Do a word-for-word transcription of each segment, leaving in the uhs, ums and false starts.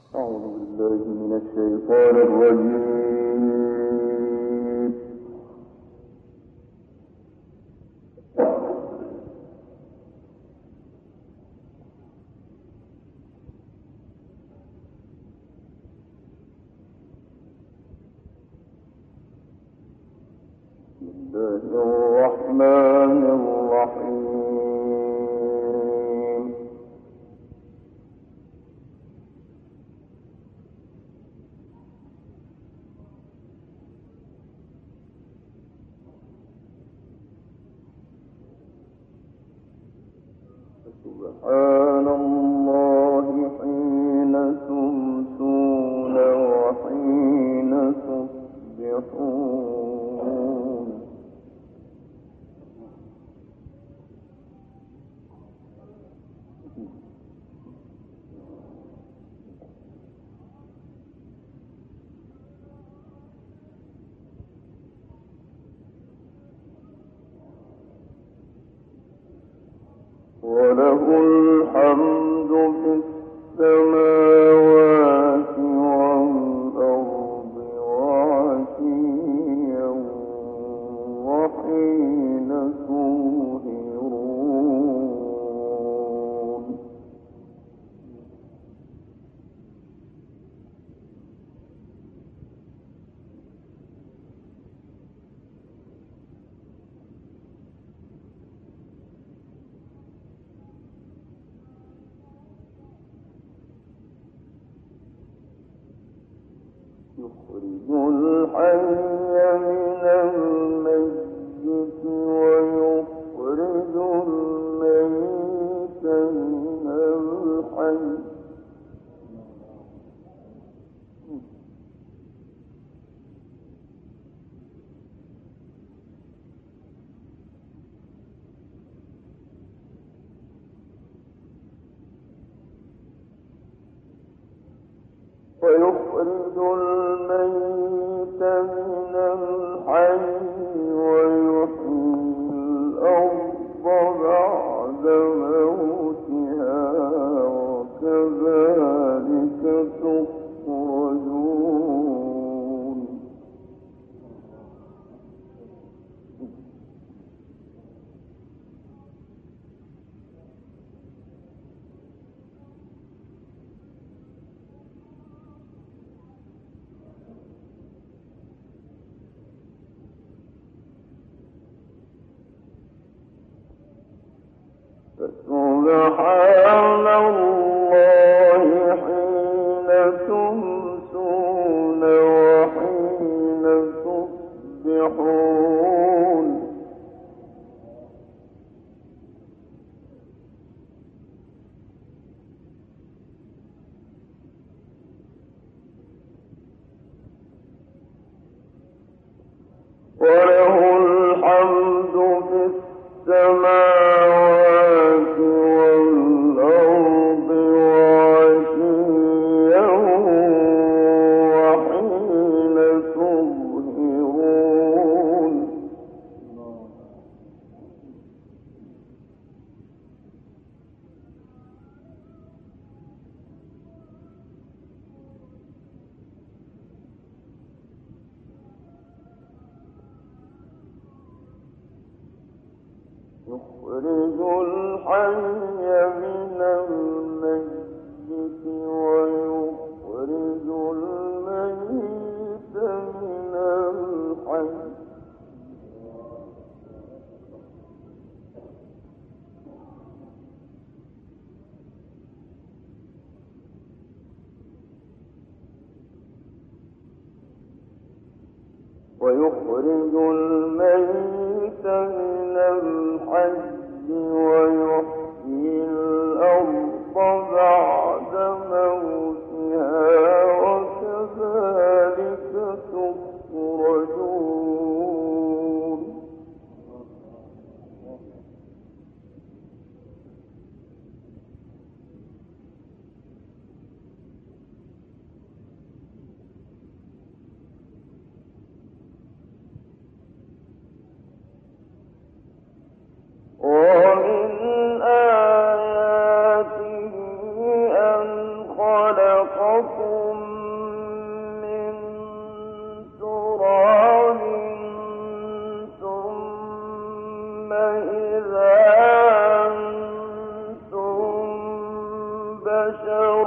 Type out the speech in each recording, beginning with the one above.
أعوذ بالله من الشيطان الرجيم. بسم الله الرحمن الرحيم. سبحان الله حين تمسون وحين تصبحون. وله الحمد في السماوات والأرض وعشيا وحين تظهرون. يخرج الحي من الميت ويخرج الميت من الحي. ويخرج الميت من الحي ويحيي الأرض بعد موتها وكذلك تخرجون. سبحان الله حين تمسون وحين تصبحون. وله الحمد في السماوات والأرض وعشيا وحين تظهرون. يخرج الحي من الميت ويخرج الميت من الحي. ويخرج الميت من الحي ويحيي الأرض بعد موتها وكذلك تخرجون. ومن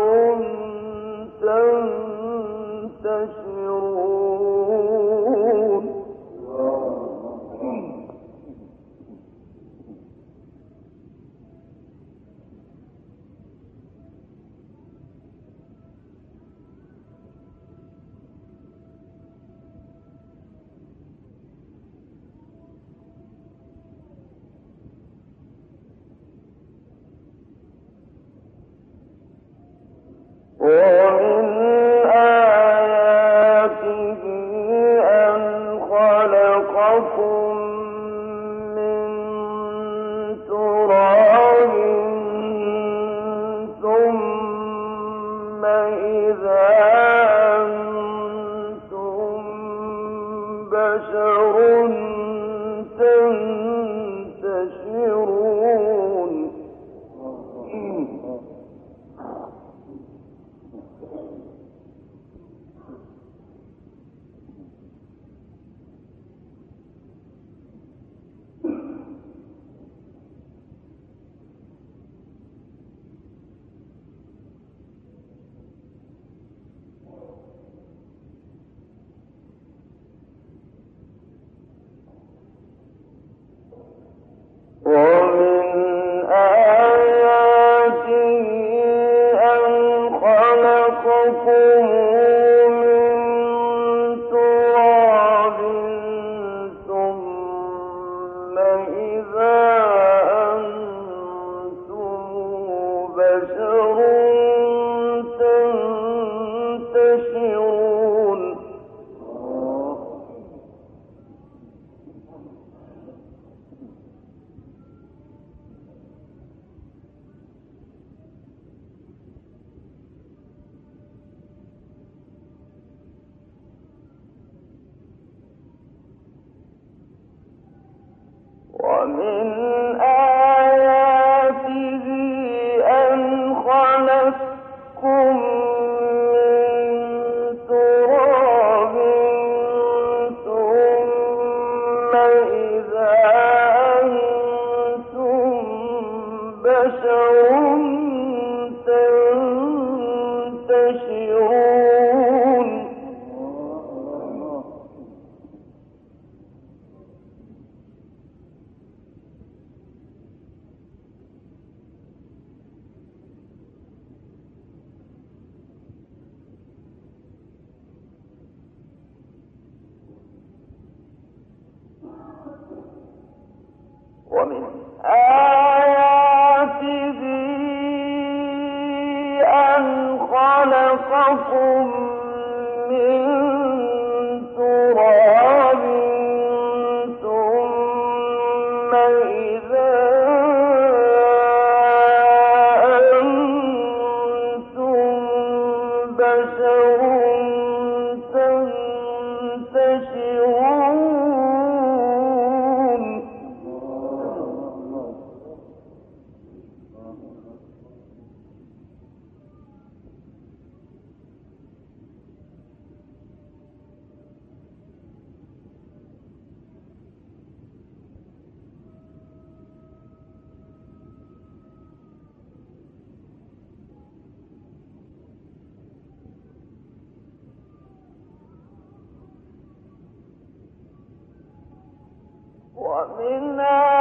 ومن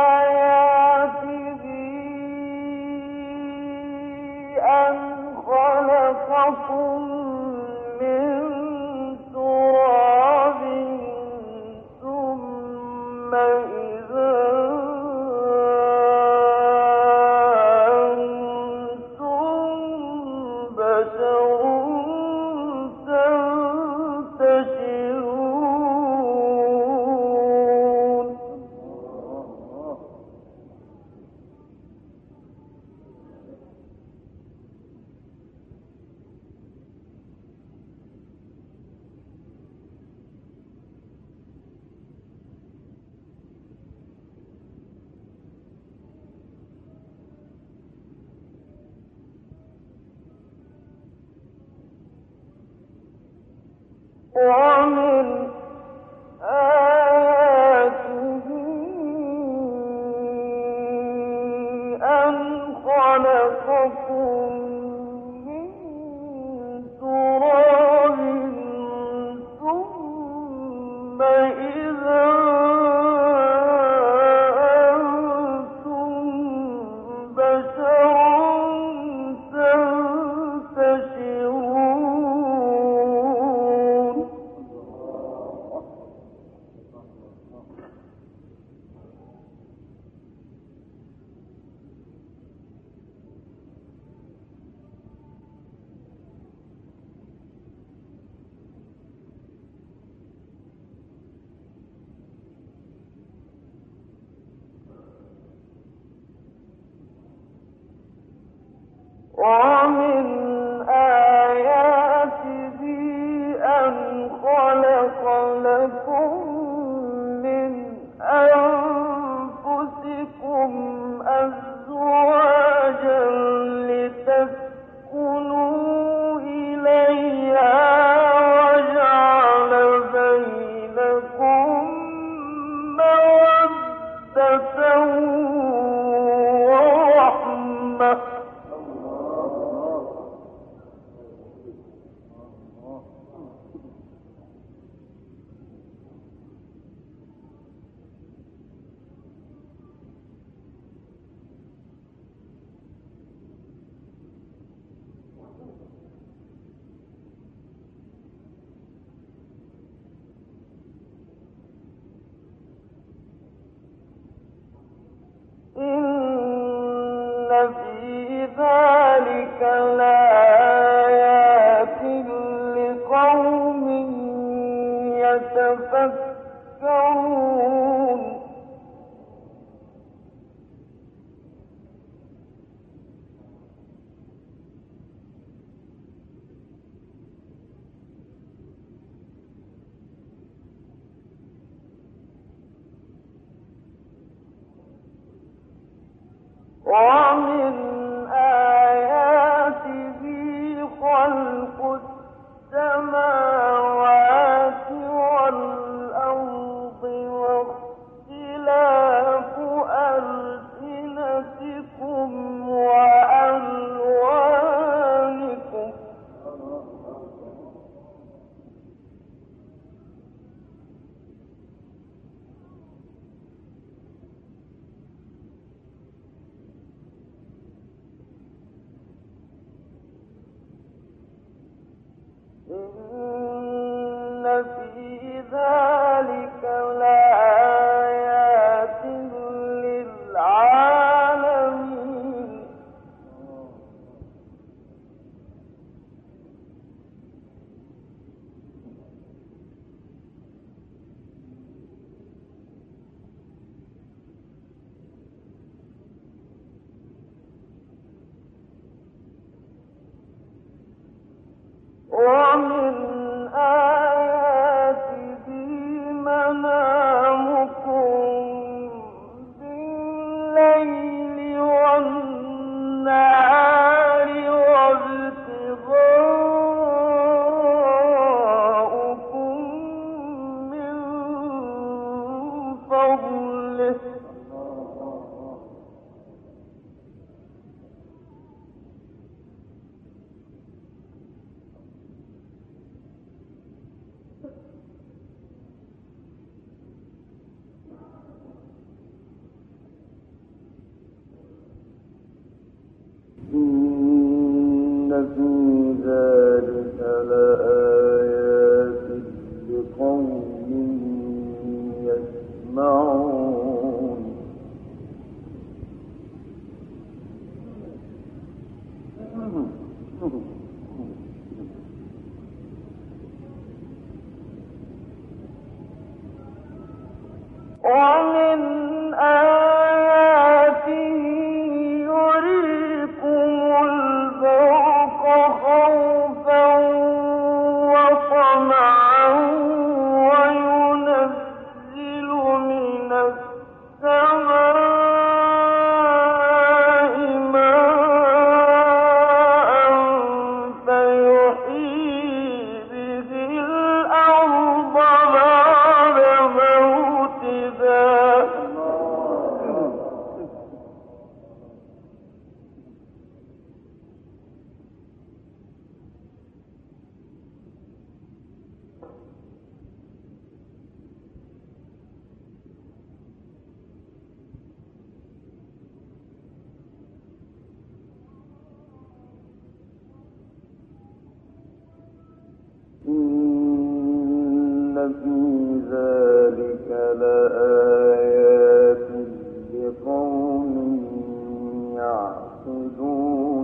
آياته أن خلقكم من تراب ثم إذا أنتم بشر ومن آياته أن خلقكم من يتفكرون ومن آياته خلق السماوات والأرض واختلاف ألسنتكم وألوانكم إن في ذلك لآيات للعالمين ومن آياته منامكم بالليل والنهار وابتغاؤكم من فضله إن في ذلك لآيات لقوم يسمعون ومن آياته يريكم البرق خوفا وطمعا وينزل من السماء ماء فيحيي به الأرض بعد موتها إن في ذلك لآيات لقوم يعقلون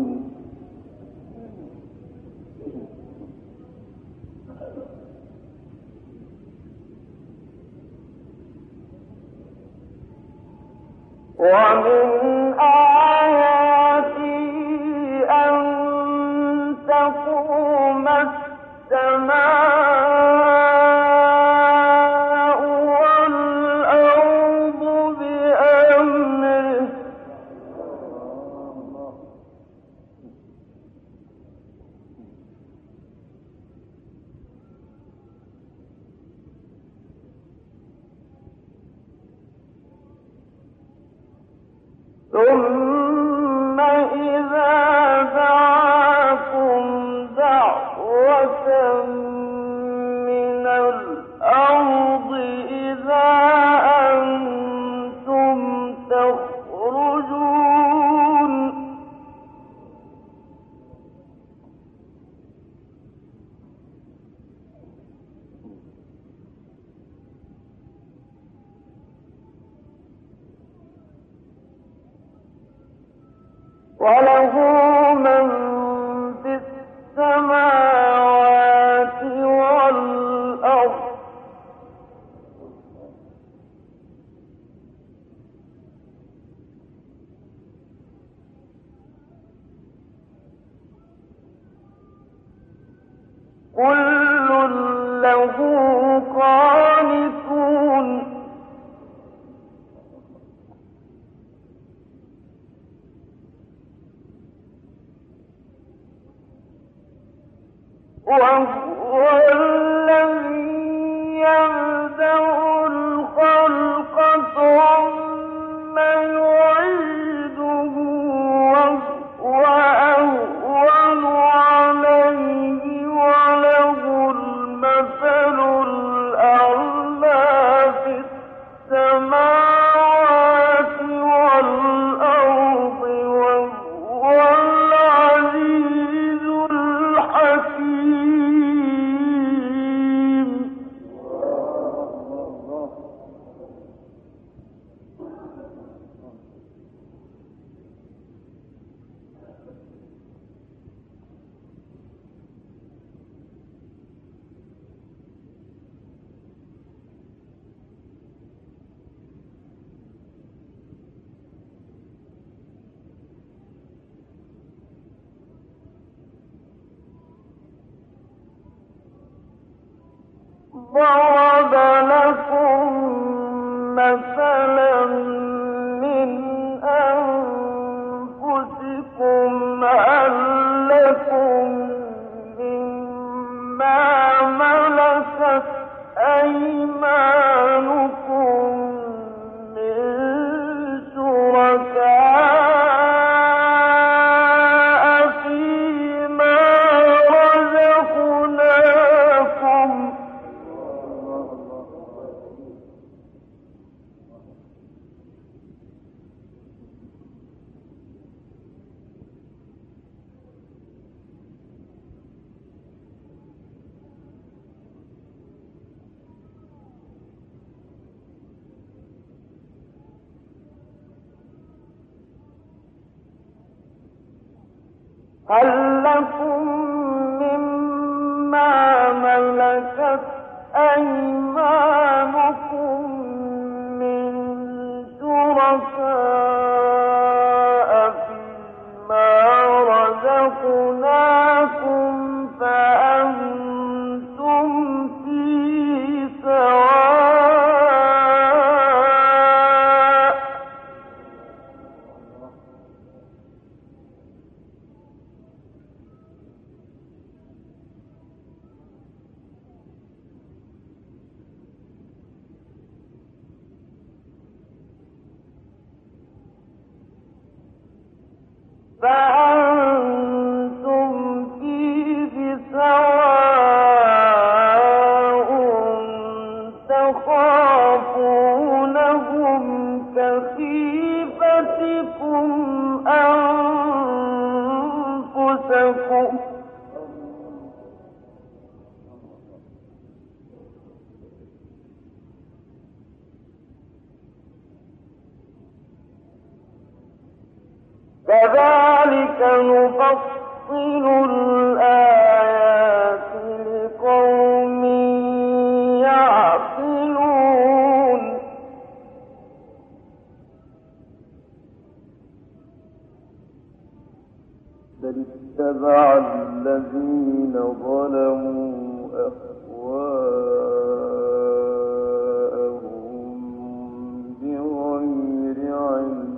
ومن آياته أن تقوم السماء والأرض بأمره ثم إذا دعاكم دعوة من الأرض إذا أنتم تخرجون وله من في السماوات والأرض كل له قانتون وهو الذي يبدأ الخلق ثم يعيده وهو أهون عليه وله المثل الأعلى في السماوات والأرض وهو العزيز الحكيم. ضرب لكم مثلا من أنفسكم هل لكم مما ملكت أيمانكم من شركاء فيما رزقناكم هل لكم مما ملكت أيمانكم من شركاء فيما رزقناكم فأنتم فيه سواء فأنتم فيه سواء تخافونهم كخيفتكم أنفسكم كذلك نفصل الآيات لقوم يعقلون. بل اتبع الذين ظلموا أهواءهم بغير علم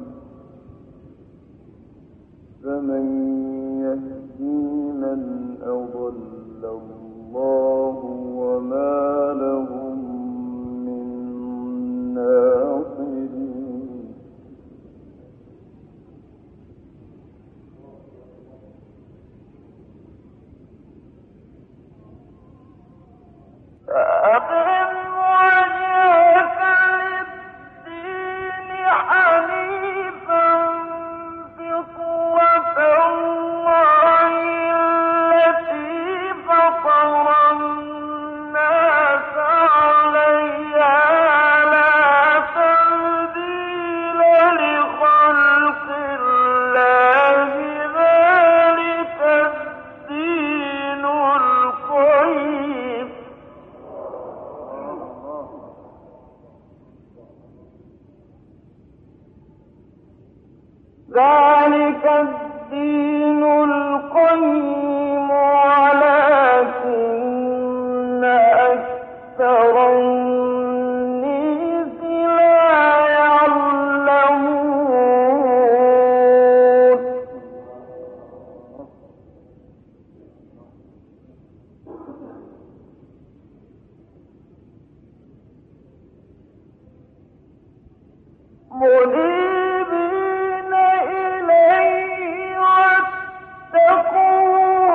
فمن يهدي من أضل الله وما لهم من ناصرين. فأقم وجهك للدين حنيفا فطرة الله التي فطر منيبين إليه واتقوا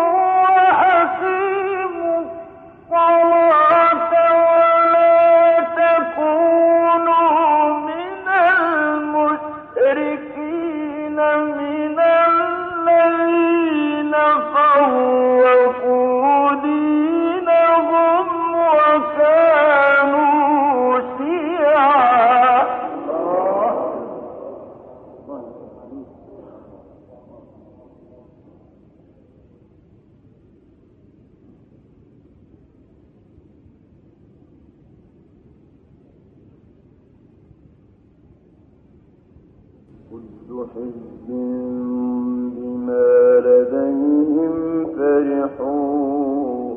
وأقيموا الصلاة ولا تكونوا من المشركين من الذين فرقوا دينهم وكانوا شيعا. كل حزب بما لديهم فرحون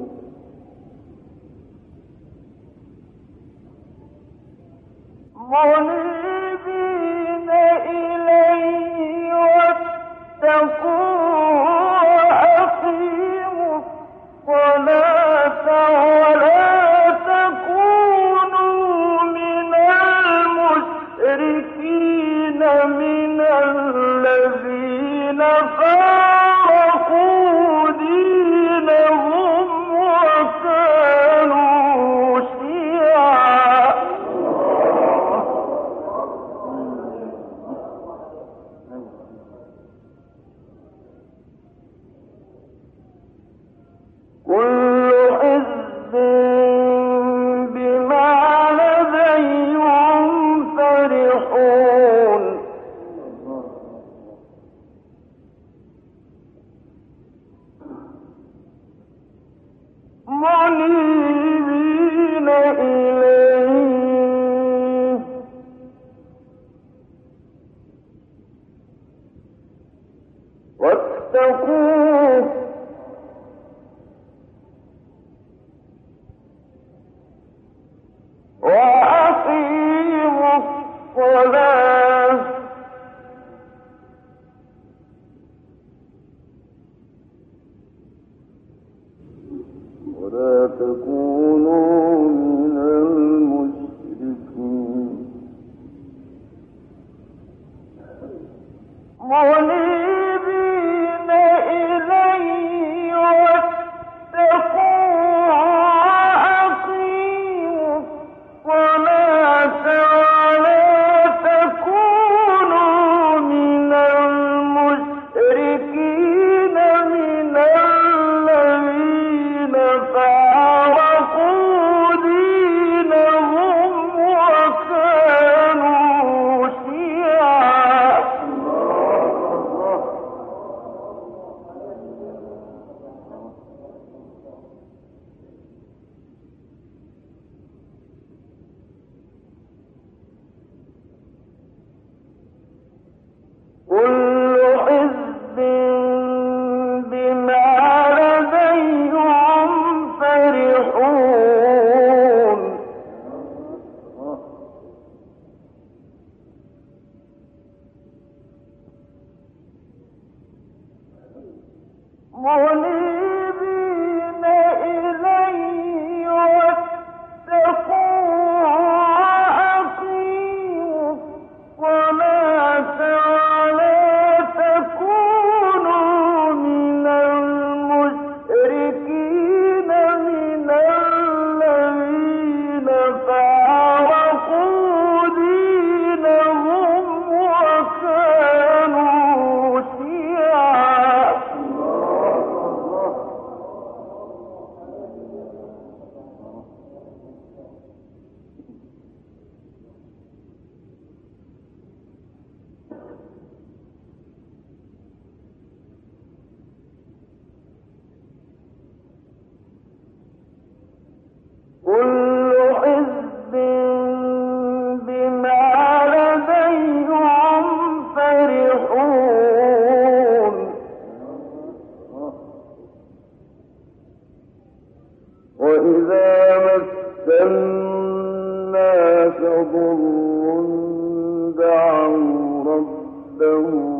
منيبين إليه واتقوا وأقيموا الصلاة ولا تكونوا من المشركين من الذين فارقوا دينهم وكانوا شيعا. كل حزب بما لديهم فرحون منيبين إليه واتقوه وأقيموا الصلاة ولا تكونوا من المشركين منيبين إليه واتقوا وأقيموا الصلاة ولا تكونوا من المشركين من الذين فارقوا دينهم وكانوا شيعا. كل حزب بما لديهم فرحون منيبين إليه واتقوا وأقيموا الصلاة ولا تكونوا من المشركين من الذين فارقوا دينهم وكانوا شيعا. كل حزب بما لديهم فرحون وإذا مس الناس ضر دعوا ربهم